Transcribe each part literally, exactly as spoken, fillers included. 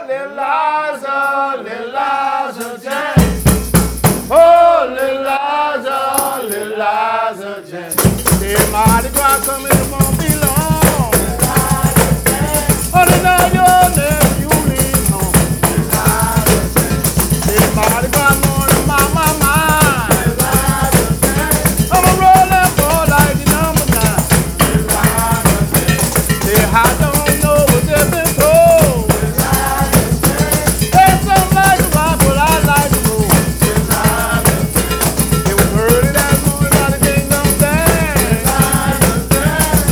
little Liza, little Liza Jane. Oh, little Liza, little Liza Jane. Say, Mardi Gras coming, it won't be long. Oh, they know your name, you leave home. Say, Mardi Gras morning, my, my, my. I'm a rolling ball like the number nine. Say, I don't know what they've been told. There's some like the rock, but I like the roll. It was early that morning by the kingdom dance.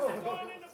Going in the